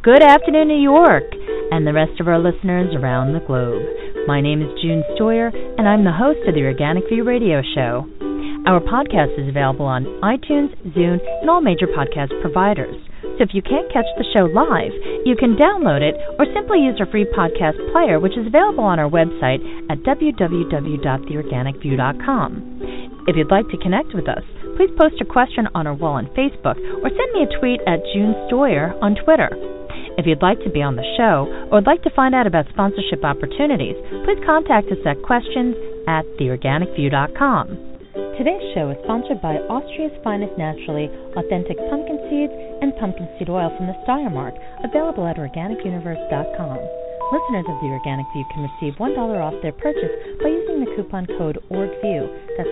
Good afternoon, New York, and the rest of our listeners around the globe. My name is June Stoyer, and I'm the host of the Organic View Radio Show. Our podcast is available on iTunes, Zune, and all major podcast providers. So if you can't catch the show live, you can download it or simply use our free podcast player, which is available on our website at www.theorganicview.com. If you'd like to connect with us, please post a question on our wall on Facebook or send me a tweet at June Stoyer on Twitter. If you'd like to be on the show or would like to find out about sponsorship opportunities, please contact us at questions@theorganicview.com. Today's show is sponsored by Austria's finest naturally authentic pumpkin seeds and pumpkin seed oil from the Steiermark, available at organicuniverse.com. Listeners of The Organic View can receive $1 off their purchase by using the coupon code ORGVIEW. That's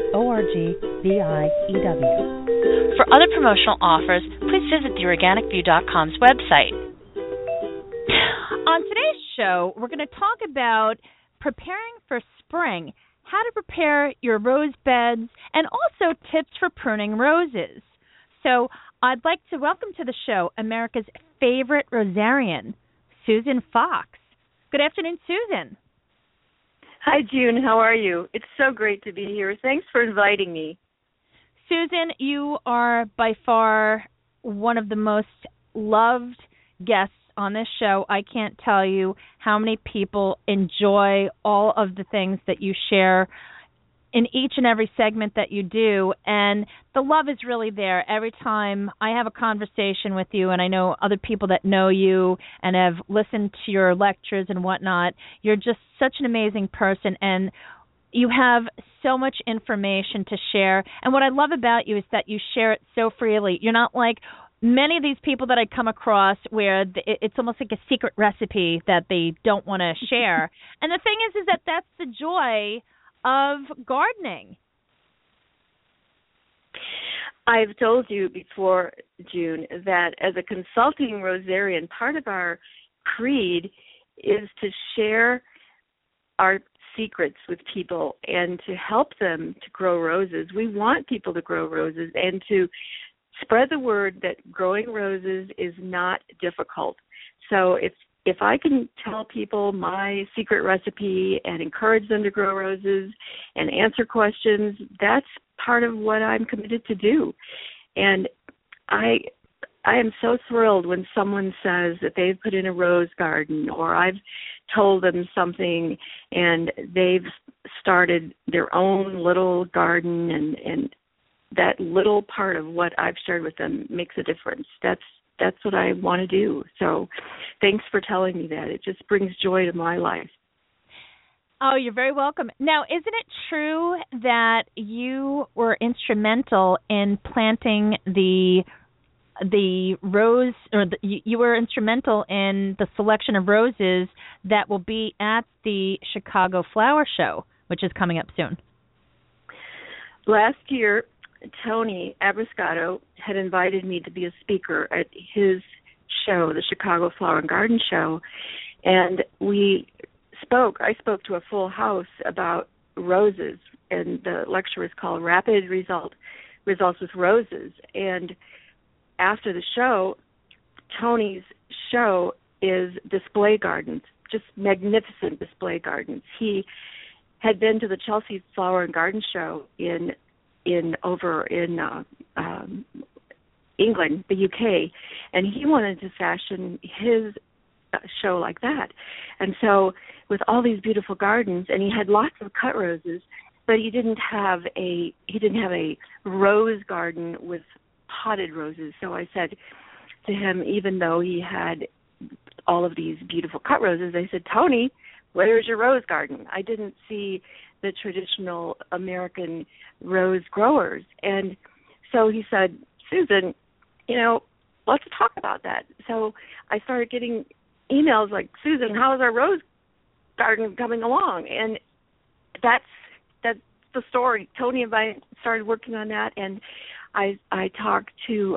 ORGVIEW. For other promotional offers, please visit theorganicview.com's website. On today's show, we're going to talk about preparing for spring, how to prepare your rose beds, and also tips for pruning roses. So I'd like to welcome to the show America's favorite rosarian, Susan Fox. Good afternoon, Susan. Hi, June. How are you? It's so great to be here. Thanks for inviting me. Susan, you are by far one of the most loved guests on this show. I can't tell you how many people enjoy all of the things that you share in each and every segment that you do, and the love is really there every time I have a conversation with you, and I know other people that know you and have listened to your lectures and whatnot. You're just such an amazing person, and you have so much information to share, and what I love about you is that you share it so freely. You're not like many of these people that I come across where it's almost like a secret recipe that they don't want to share. And the thing is that that's the joy of gardening. I've told you before, June, that as a consulting rosarian, part of our creed is to share our secrets with people and to help them to grow roses. We want people to grow roses and to spread the word that growing roses is not difficult. So if I can tell people my secret recipe and encourage them to grow roses and answer questions, that's part of what I'm committed to do. And I am so thrilled when someone says that they've put in a rose garden, or I've told them something and they've started their own little garden, and that little part of what I've shared with them makes a difference. That's what I want to do. So thanks for telling me that. It just brings joy to my life. Oh, you're very welcome. Now, isn't it true that you were instrumental in planting the rose, or you were instrumental in the selection of roses that will be at the Chicago Flower Show, which is coming up soon? Last year, Tony Abbruscato had invited me to be a speaker at his show, the Chicago Flower and Garden Show, and I spoke to a full house about roses, and the lecture was called Rapid Results with Roses. And after the show, Tony's show is display gardens, just magnificent display gardens. He had been to the Chelsea Flower and Garden Show in England, the UK, and he wanted to fashion his show like that. And so with all these beautiful gardens, and he had lots of cut roses, but he didn't have a rose garden with potted roses. So I said to him, even though he had all of these beautiful cut roses, I said, Tony, where's your rose garden? I didn't see the traditional American rose growers. And so he said, Susan, let's talk about that. So I started getting emails like, Susan, how is our rose garden coming along? And that's the story. Tony and I started working on that, and I talked to,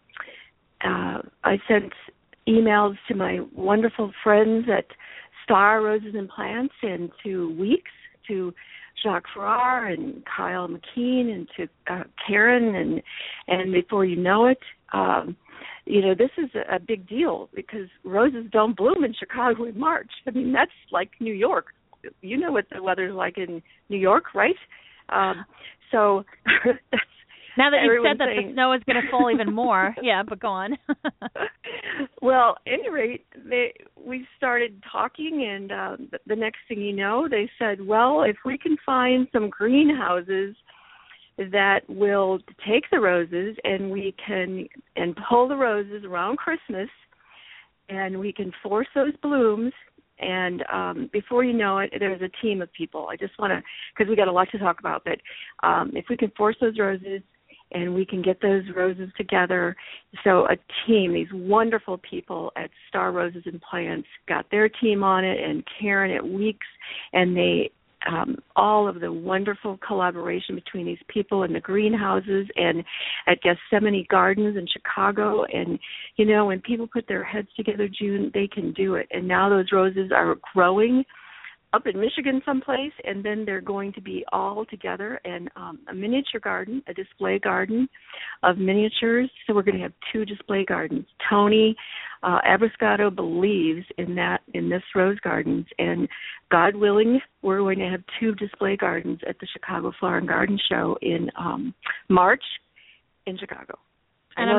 I sent emails to my wonderful friends at Star Roses and Plants, and to Weeks, to Jacques Farrar and Kyle McKean, and to Karen, and before you know it, this is a big deal because roses don't bloom in Chicago in March. I mean, that's like New York. You know what the weather's like in New York, right? So that's, now that you've said that saying, the snow is going to fall even more, yeah, but go on. Well, at any rate, we started talking, and the next thing you know, they said, well, if we can find some greenhouses that will take the roses and we can pull the roses around Christmas, and we can force those blooms. And before you know it, there's a team of people. I just want to, because we got a lot to talk about, but if we can force those roses and we can get those roses together. So a team, these wonderful people at Star Roses and Plants got their team on it, and Karen at Weeks, and they all of the wonderful collaboration between these people in the greenhouses and at Gethsemane Gardens in Chicago. And, when people put their heads together, June, they can do it. And now those roses are growing up in Michigan someplace, and then they're going to be all together in a miniature garden, a display garden of miniatures. So we're going to have 2 display gardens. Tony Abriscato believes in this rose gardens, and God willing, we're going to have 2 display gardens at the Chicago Flower and Garden Show in March in Chicago. And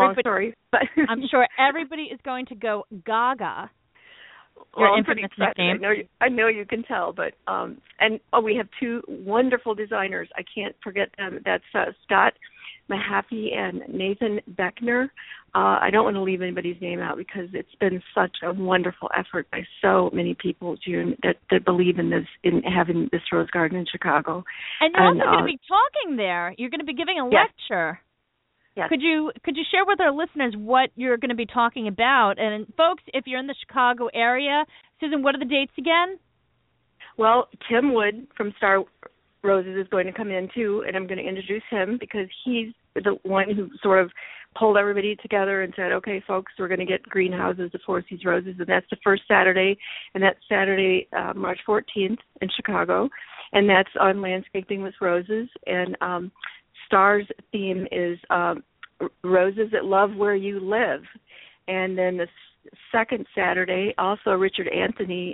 I'm sure everybody is going to go gaga. Well, I'm pretty excited. I know you can tell, but we have 2 wonderful designers. I can't forget them. That's Scott Mahaffey and Nathan Beckner. I don't want to leave anybody's name out because it's been such a wonderful effort by so many people, June, that believe in this, in having this rose garden in Chicago. And you're also going to be talking there. You're going to be giving a lecture. Yes. Could you share with our listeners what you're going to be talking about? And folks, if you're in the Chicago area, Susan, what are the dates again? Well, Tim Wood from Star Roses is going to come in too, and I'm going to introduce him because he's the one who sort of pulled everybody together and said, okay, folks, we're going to get greenhouses to force these roses, and that's the first Saturday, and that's Saturday, March 14th in Chicago, and that's on Landscaping with Roses, and Star's theme is Roses That Love Where You Live. And then the second Saturday, also Richard Anthony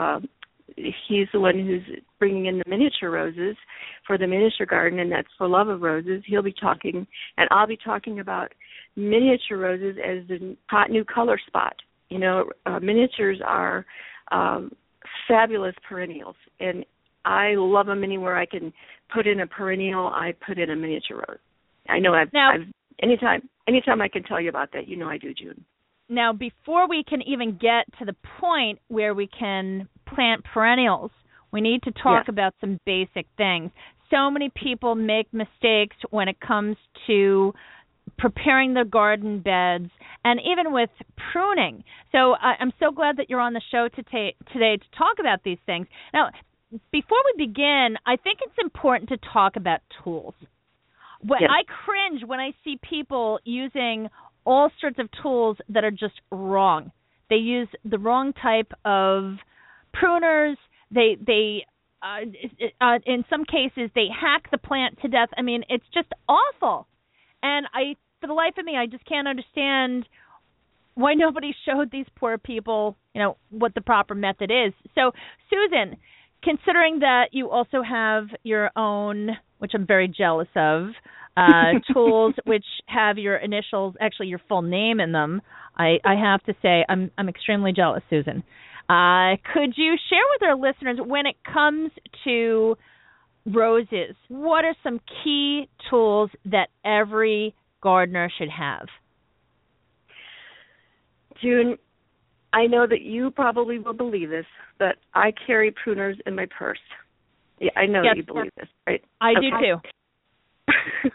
he's the one who's bringing in the miniature roses for the miniature garden, and that's For Love of Roses. He'll be talking, and I'll be talking about miniature roses as the hot new color spot. Miniatures are fabulous perennials, and I love them anywhere I can put in a perennial. I put in a miniature rose. I know anytime I can tell you about that, I do, June. Now, before we can even get to the point where we can plant perennials, we need to talk about some basic things. So many people make mistakes when it comes to preparing their garden beds and even with pruning. So I'm so glad that you're on the show today to talk about these things. Now, before we begin, I think it's important to talk about tools. I cringe when I see people using all sorts of tools that are just wrong. They use the wrong type of pruners. They in some cases, they hack the plant to death. I mean, it's just awful. And for the life of me, I just can't understand why nobody showed these poor people, what the proper method is. So, Susan, considering that you also have your own, which I'm very jealous of, tools which have your initials, actually your full name in them, I have to say I'm extremely jealous, Susan. Could you share with our listeners, when it comes to roses, what are some key tools that every gardener should have? June, I know that you probably will believe this, but I carry pruners in my purse. Yeah, I know that you believe this, right? I do too.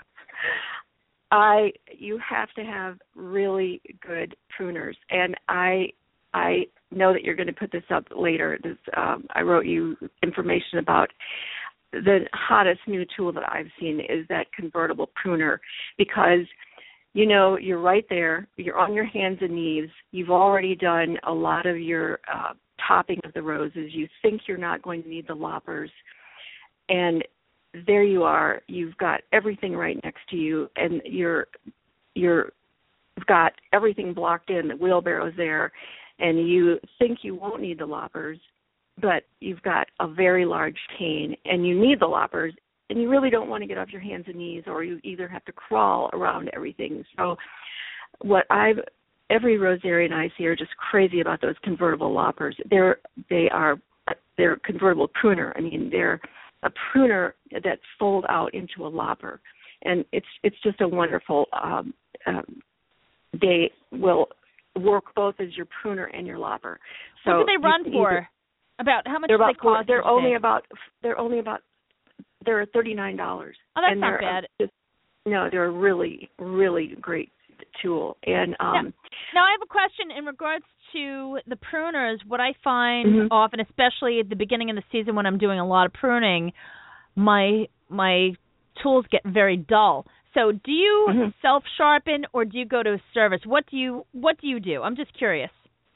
You have to have really good pruners, and I know that you're going to put this up later. I wrote you information about the hottest new tool that I've seen is that convertible pruner, because you're right there. You're on your hands and knees. You've already done a lot of your topping of the roses. You think you're not going to need the loppers, and there you are. You've got everything right next to you, and you're got everything blocked in, the wheelbarrow's there, and you think you won't need the loppers, but you've got a very large cane and you need the loppers, and you really don't want to get off your hands and knees, or you either have to crawl around everything. So every rosarian I see are just crazy about those convertible loppers. They're convertible pruner. I mean, they're a pruner that fold out into a lopper, and it's just a wonderful. They will work both as your pruner and your lopper. So what do they run for? About how much do they cost? They're $39. Oh, that's not bad. They're a really, really great tool. And now I have a question in regards to the pruners. What I find often, especially at the beginning of the season when I'm doing a lot of pruning, my tools get very dull. So do you self-sharpen, or do you go to a service? What do you do? I'm just curious.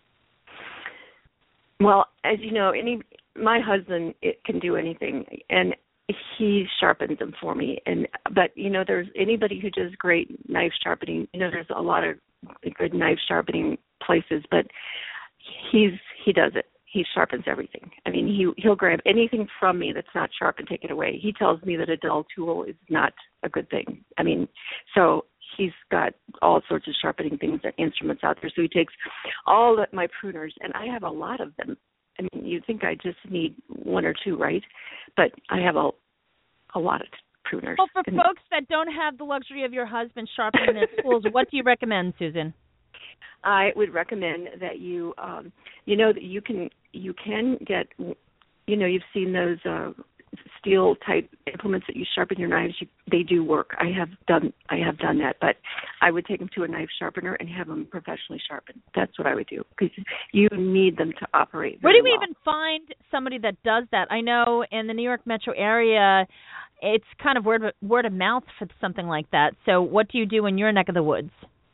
Well, as you know, my husband can do anything, and he sharpens them for me. But there's anybody who does great knife sharpening. There's a lot of good knife sharpening places, but he does it. He sharpens everything. I mean, he'll grab anything from me that's not sharp and take it away. He tells me that a dull tool is not a good thing. I mean, so he's got all sorts of sharpening things and instruments out there. So he takes all of my pruners, and I have a lot of them. I mean, you'd think I just need one or two, right? But I have a lot of pruners. Well, for folks that don't have the luxury of your husband sharpening their tools, what do you recommend, Susan? I would recommend that that you can get, you've seen those steel type implements that you sharpen your knives. They do work. I have done that, but I would take them to a knife sharpener and have them professionally sharpened. That's what I would do, because you need them to operate. Where do we even find somebody that does that? I know in the New York metro area, it's kind of word of mouth for something like that. So what do you do in your neck of the woods?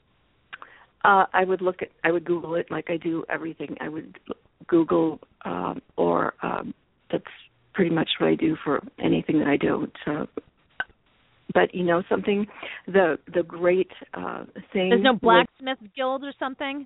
I would Google it like I do everything. I would Google, that's pretty much what I do for anything that I do. So, but something, the great thing. There's no blacksmith guild or something.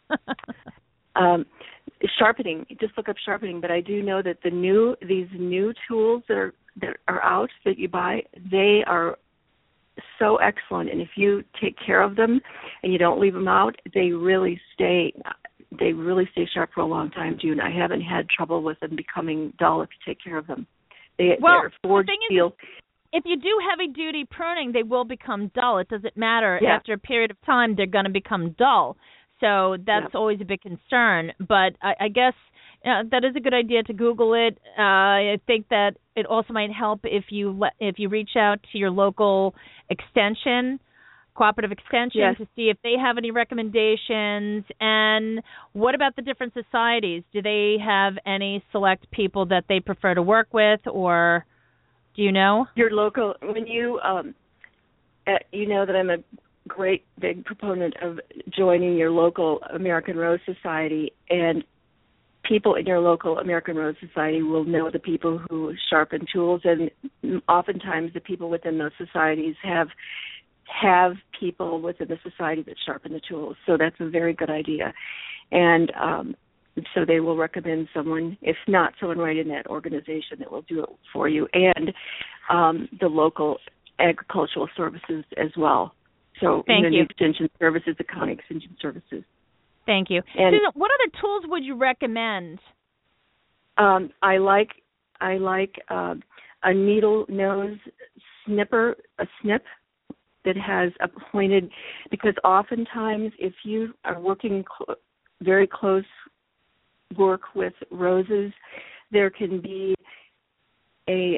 Sharpening. Just look up sharpening. But I do know that these new tools that are out that you buy, they are so excellent, and if you take care of them and you don't leave them out, they really stay sharp for a long time, June. I haven't had trouble with them becoming dull if you take care of them. They're forged steel. If you do heavy duty pruning, they will become dull. It doesn't matter. Yeah. After a period of time, they're going to become dull. So that's always a big concern. But I guess that is a good idea to Google it. I think that it also might help if you reach out to your local cooperative extension, to see if they have any recommendations. And what about the different societies? Do they have any select people that they prefer to work with, or do you know? Your local, when you that I'm a great big proponent of joining your local American Rose Society, and people in your local American Rose Society will know the people who sharpen tools, and oftentimes the people within those societies have people within the society that sharpen the tools. So that's a very good idea. And so they will recommend someone, if not someone right in that organization, that will do it for you, and the local agricultural services as well. So Thank you. Extension services, the county extension services. Thank you. And Susan, what other tools would you recommend? I like a needle nose snipper, a snip that has a pointed, because oftentimes if you are working very close work with roses, there can be a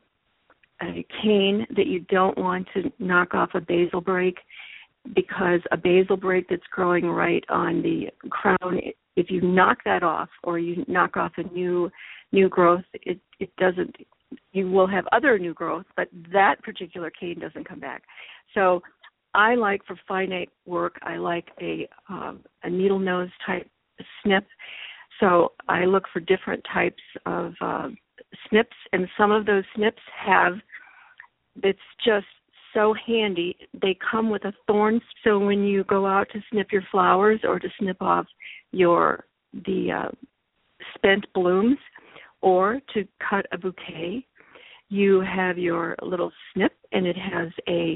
cane that you don't want to knock off a basil brake, because a basil brake that's growing right on the crown, if you knock that off or you knock off a new growth, it doesn't. You will have other new growth, but that particular cane doesn't come back. So I like, for finite work, I like a needle nose type snip. So I look for different types of snips, and some of those snips it's just so handy. They come with a thorn, so when you go out to snip your flowers or to snip off the spent blooms or to cut a bouquet, you have your little snip, and it has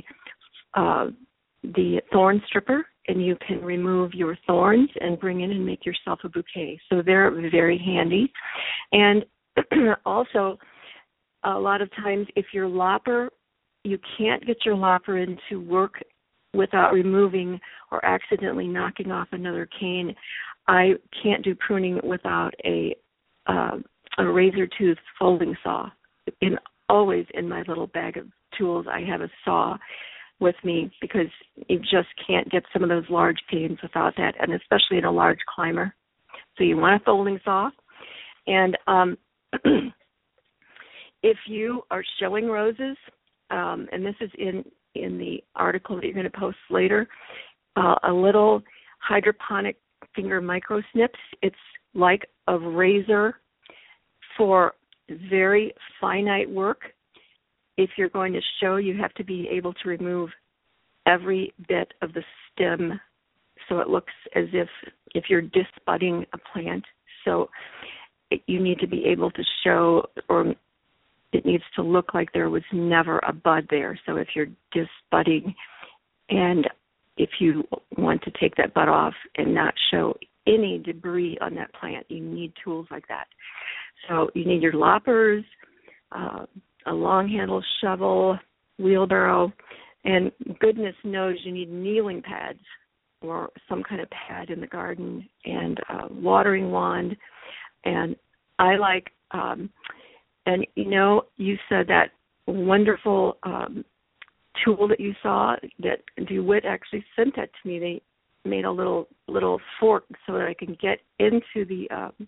the thorn stripper, and you can remove your thorns and bring in and make yourself a bouquet. So they're very handy. And also, a lot of times, if your lopper, you can't get your lopper into work without removing or accidentally knocking off another cane. I can't do pruning without a razor tooth folding saw. Always in my little bag of tools, I have a saw with me because you just can't get some of those large canes without that, and especially in a large climber. So you want a folding saw. And if you are showing roses, and this is in the article that you're going to post later, a little hydroponic finger micro snips. It's like a razor for very finite work. If you're going to show, you have to be able to remove every bit of the stem, so it looks as if you're disbudding a plant. So you need to be able to show, or it needs to look like there was never a bud there. So if you're disbudding, and if you want to take that bud off and not show any debris on that plant, you need tools like that. So you need your loppers, a long handle shovel, wheelbarrow, and goodness knows you need kneeling pads or some kind of pad in the garden, and a watering wand. And I like, and you said that wonderful tool that you saw, that DeWitt actually sent that to me. They made a little fork so that I can get into the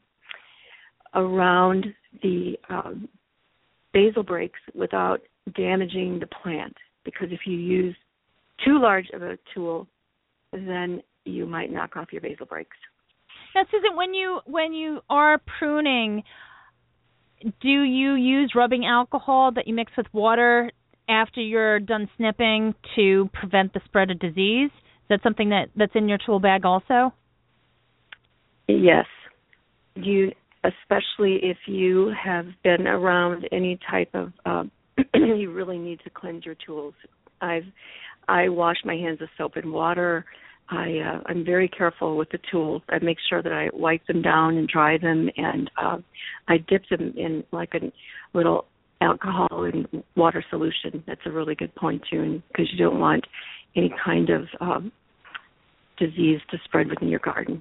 around the basil breaks without damaging the plant, because if you use too large of a tool, then you might knock off your basil breaks. Now, Susan, when you are pruning, do you use rubbing alcohol that you mix with water after you're done snipping to prevent the spread of disease? Is that something that's in your tool bag also? Yes. Especially if you have been around any type of, you really need to cleanse your tools. I wash my hands with soap and water. I'm very careful with the tools. I make sure that I wipe them down and dry them, and I dip them in like a little alcohol and water solution. That's a really good point too, because you don't want any kind of disease to spread within your garden.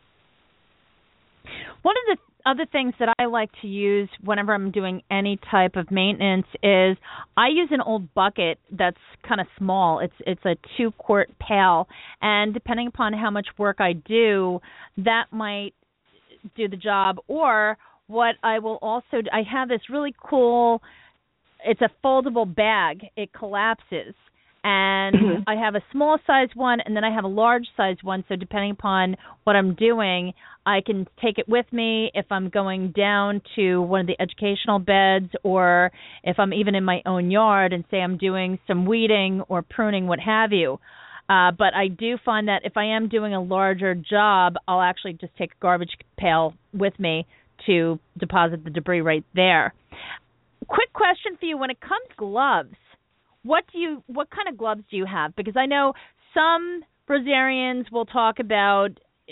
One of the other things that I like to use whenever I'm doing any type of maintenance is I use an old bucket that's kind of small. It's a 2-quart pail, and depending upon how much work I do, that might do the job. Or what I will also do, I have this really cool, it's a foldable bag. It collapses. And I have a small size one, and then I have a large size one. So depending upon what I'm doing, I can take it with me if I'm going down to one of the educational beds, or if I'm even in my own yard and say I'm doing some weeding or pruning, what have you. But I do find that if I am doing a larger job, I'll actually just take a garbage pail with me to deposit the debris right there. Quick question for you: when it comes to gloves, what kind of gloves do you have? Because I know some rosarians will talk about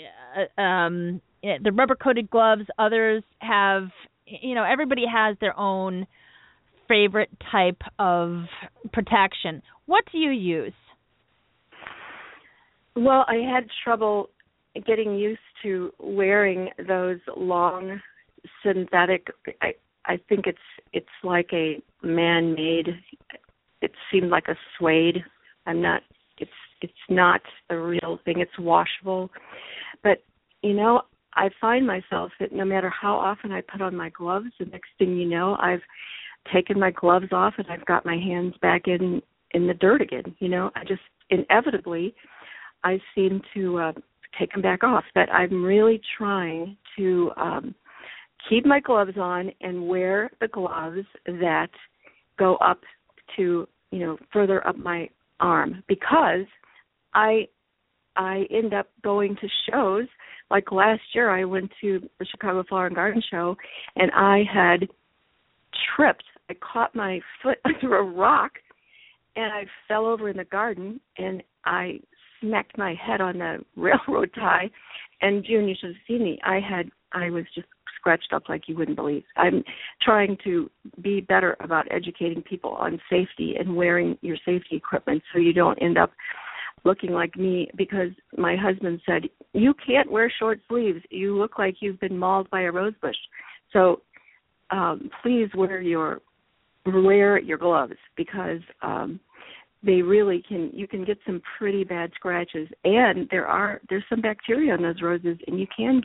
the rubber-coated gloves. Others have, everybody has their own favorite type of protection. What do you use? Well, I had trouble getting used to wearing those long synthetic. I think it's like a man-made. It seemed like a suede. It's not a real thing. It's washable. But, I find myself that no matter how often I put on my gloves, the next thing you know, I've taken my gloves off and I've got my hands back in the dirt again. I just inevitably, I seem to take them back off. But I'm really trying to keep my gloves on and wear the gloves that go up to further up my arm, because I end up going to shows. Like last year, I went to the Chicago Flower and Garden Show, and I had tripped. I caught my foot under a rock, and I fell over in the garden, and I smacked my head on the railroad tie. And June, you should have seen me. I was just scratched up like you wouldn't believe. I'm trying to be better about educating people on safety and wearing your safety equipment so you don't end up looking like me, because my husband said, you can't wear short sleeves. You look like you've been mauled by a rose bush. So please wear your gloves, because they really you can get some pretty bad scratches, and there's some bacteria on those roses, and you can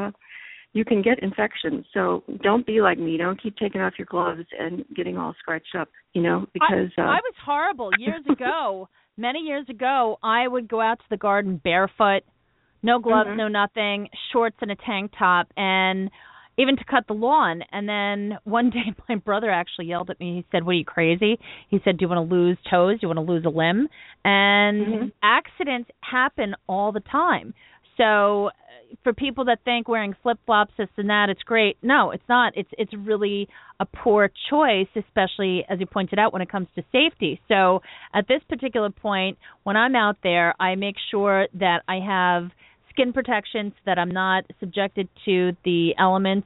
get infections. So don't be like me. Don't keep taking off your gloves and getting all scratched up, because I was horrible years ago. Many years ago, I would go out to the garden barefoot, no gloves, no nothing, shorts and a tank top, and even to cut the lawn. And then one day my brother actually yelled at me. He said, "What, are you crazy?" He said, "Do you want to lose toes? Do you want to lose a limb?" And accidents happen all the time. So for people that think wearing flip-flops, this and that, it's great. No, it's not. It's really a poor choice, especially, as you pointed out, when it comes to safety. So at this particular point, when I'm out there, I make sure that I have skin protection so that I'm not subjected to the elements,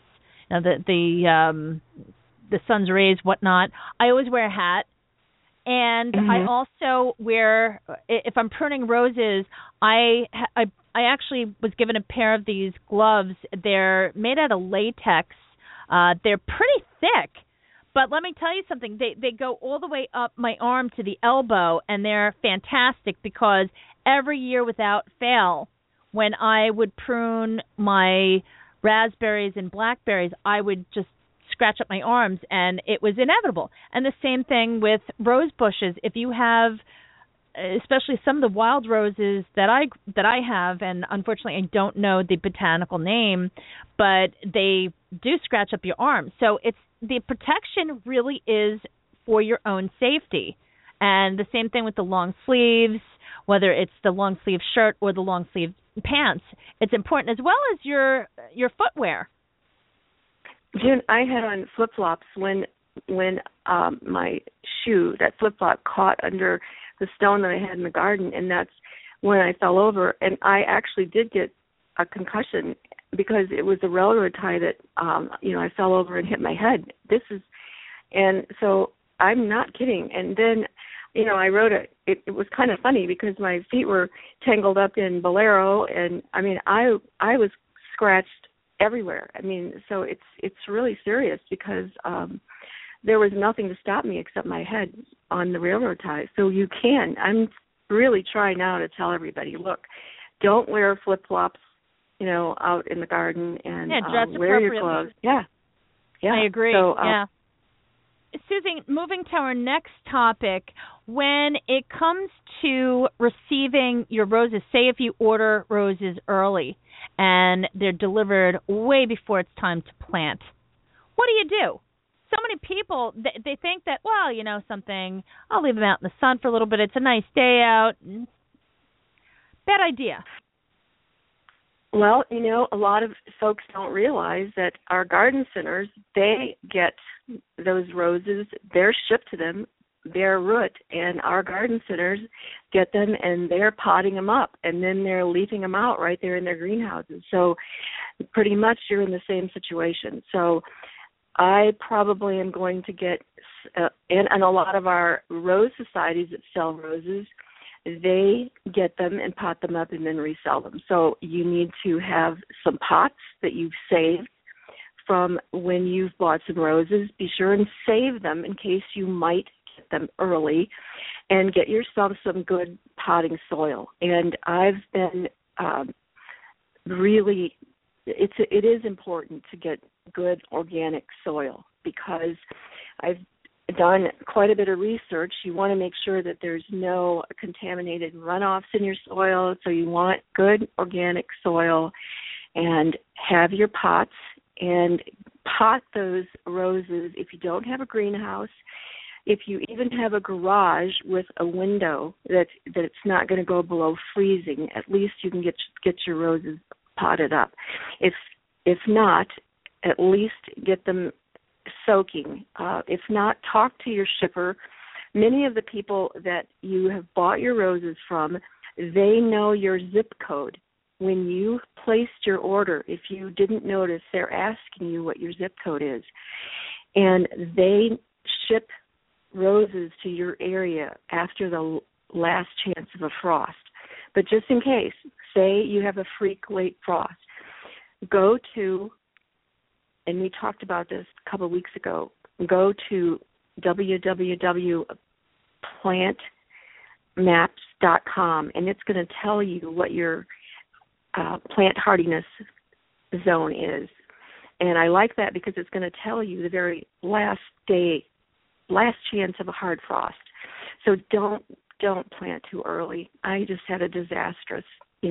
the sun's rays, whatnot. I always wear a hat. And I also wear, if I'm pruning roses, I actually was given a pair of these gloves. They're made out of latex. They're pretty thick, but let me tell you something. They go all the way up my arm to the elbow, and they're fantastic, because every year without fail, when I would prune my raspberries and blackberries, I would just scratch up my arms, and it was inevitable. And the same thing with rose bushes. If you have, especially some of the wild roses that I have, and unfortunately I don't know the botanical name, but they do scratch up your arms. So the protection really is for your own safety. And the same thing with the long sleeves, whether it's the long sleeve shirt or the long sleeve pants. It's important, as well as your footwear. June, I had on flip-flops when my shoe, that flip-flop, caught under the stone that I had in the garden, and that's when I fell over. And I actually did get a concussion because it was a railroad tie that, I fell over and hit my head. And so I'm not kidding. And then, I wrote it was kind of funny because my feet were tangled up in bolero, and I was scratched everywhere. So it's really serious, because there was nothing to stop me except my head on the railroad tie. So I'm really trying now to tell everybody, look, don't wear flip-flops, out in the garden, and wear your gloves. Yeah. I agree. So, Susan, moving to our next topic, when it comes to receiving your roses, say if you order roses early and they're delivered way before it's time to plant, what do? So many people, they think that, something, I'll leave them out in the sun for a little bit. It's a nice day out. Bad idea. Well, a lot of folks don't realize that our garden centers, they get those roses, they're shipped to them, they're root, and our garden centers get them, and they're potting them up, and then they're leafing them out right there in their greenhouses. So pretty much you're in the same situation. So I probably am going to get, and a lot of our rose societies that sell roses, they get them and pot them up and then resell them. So you need to have some pots that you've saved from when you've bought some roses. Be sure and save them in case you might get them early, and get yourself some good potting soil. And I've been really, it is important to get good organic soil, because I've done quite a bit of research. You want to make sure that there's no contaminated runoffs in your soil, so you want good organic soil, and have your pots and pot those roses. If you don't have a greenhouse, if you even have a garage with a window that it's not going to go below freezing, at least you can get your roses potted up. If not, at least get them soaking. If not, talk to your shipper. Many of the people that you have bought your roses from, they know your zip code. When you placed your order, if you didn't notice, they're asking you what your zip code is. And they ship roses to your area after the last chance of a frost. But just in case, say you have a freak late frost, go to, and we talked about this a couple of weeks ago, go to www.plantmaps.com, and it's going to tell you what your plant hardiness zone is. And I like that because it's going to tell you the very last chance of a hard frost. So don't plant too early. I just had a disastrous,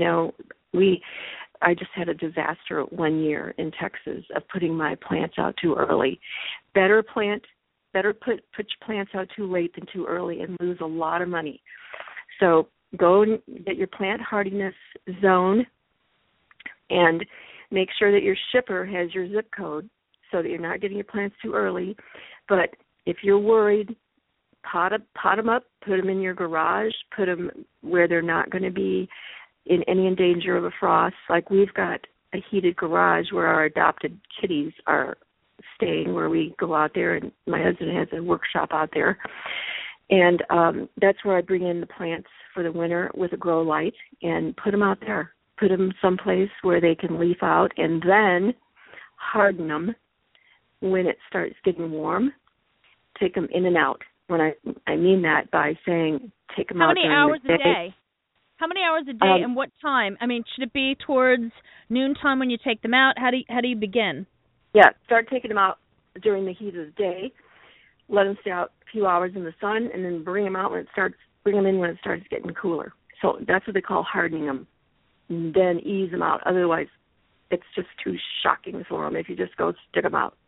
I just had a disaster one year in Texas of putting my plants out too early. Better put your plants out too late than too early and lose a lot of money. So go and get your plant hardiness zone and make sure that your shipper has your zip code so that you're not getting your plants too early. But if you're worried, pot them up, put them in your garage, put them where they're not going to be in any danger of a frost. Like we've got a heated garage where our adopted kitties are staying, where we go out there, and my husband has a workshop out there. And that's where I bring in the plants for the winter with a grow light and put them out there. Put them someplace where they can leaf out, and then harden them when it starts getting warm. Take them in and out. When I mean that by saying take them out during the day. How many hours a day? How many hours a day and what time? I mean, should it be towards noontime when you take them out? How do you begin? Yeah, start taking them out during the heat of the day. Let them stay out a few hours in the sun, and then bring them in when it starts getting cooler. So that's what they call hardening them. And then ease them out. Otherwise, it's just too shocking for them if you just go stick them out.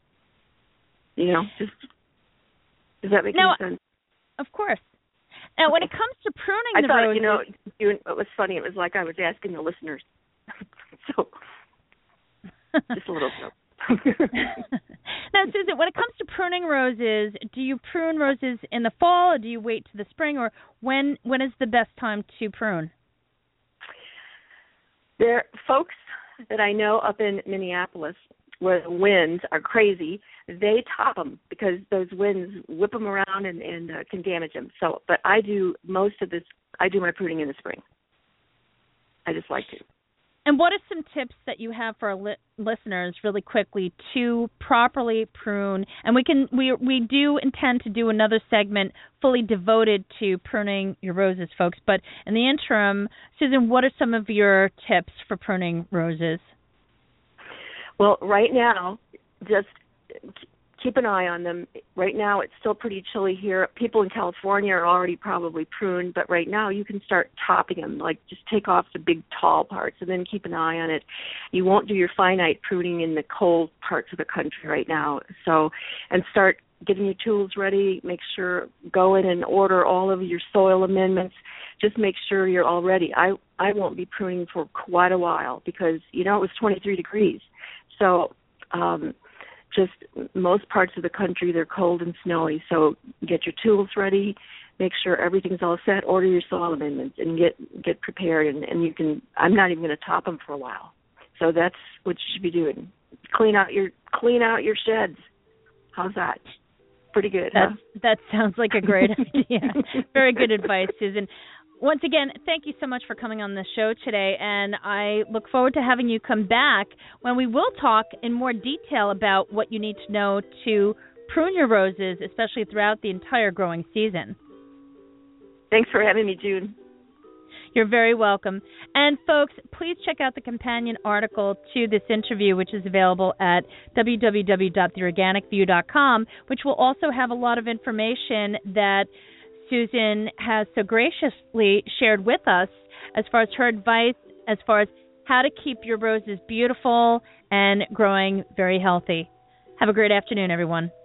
Does that make any sense? Of course. Now, when it comes to pruning the roses... it was funny. It was like I was asking the listeners. So, just a little joke. Now, Susan, when it comes to pruning roses, do you prune roses in the fall, or do you wait to the spring, or when is the best time to prune? There are folks that I know up in Minneapolis where the winds are crazy. They top them because those winds whip them around and can damage them. So, but I do my pruning in the spring. I just like to. And what are some tips that you have for our listeners, really quickly, to properly prune? And we do intend to do another segment fully devoted to pruning your roses, folks. But in the interim, Susan, what are some of your tips for pruning roses? Well, right now, just keep an eye on them. Right now, it's still pretty chilly here. People in California are already probably pruned, but right now you can start topping them. Like just take off the big, tall parts and then keep an eye on it. You won't do your finite pruning in the cold parts of the country right now. So, and start getting your tools ready. Make sure, go in and order all of your soil amendments. Just make sure you're all ready. I won't be pruning for quite a while because, it was 23 degrees. So, just most parts of the country, they're cold and snowy. So get your tools ready, make sure everything's all set, order your soil amendments, and get prepared. And you can. I'm not even going to top them for a while. So that's what you should be doing. Clean out your sheds. How's that? Pretty good, huh? That sounds like a great idea. Very good advice, Susan. Once again, thank you so much for coming on the show today, and I look forward to having you come back when we will talk in more detail about what you need to know to prune your roses, especially throughout the entire growing season. Thanks for having me, June. You're very welcome. And folks, please check out the companion article to this interview, which is available at www.theorganicview.com, which will also have a lot of information that Susan has so graciously shared with us as far as her advice, as far as how to keep your roses beautiful and growing very healthy. Have a great afternoon, everyone.